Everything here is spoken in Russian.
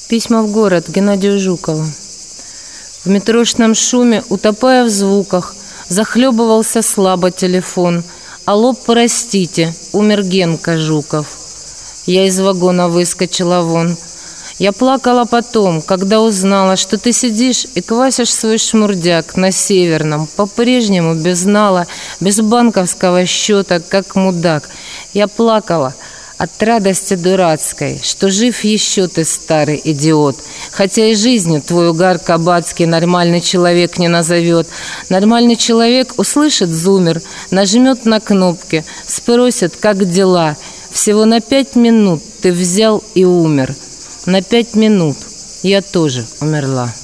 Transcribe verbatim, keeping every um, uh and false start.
Письма в город Геннадию Жукову. В метрошном шуме, утопая в звуках, захлебывался слабо телефон. «Алло, простите, умер Генка Жуков». Я из вагона выскочила вон. Я плакала потом, когда узнала, что ты сидишь и квасишь свой шмурдяк на Северном, по-прежнему без нала, без банковского счета, как мудак. Я плакала от радости дурацкой, что жив еще ты, старый идиот. Хотя и жизнью твой угар кабацкий нормальный человек не назовет. Нормальный человек услышит зумер, нажмет на кнопки, спросит, как дела. Всего на пять минут ты взял и умер. На пять минут я тоже умерла.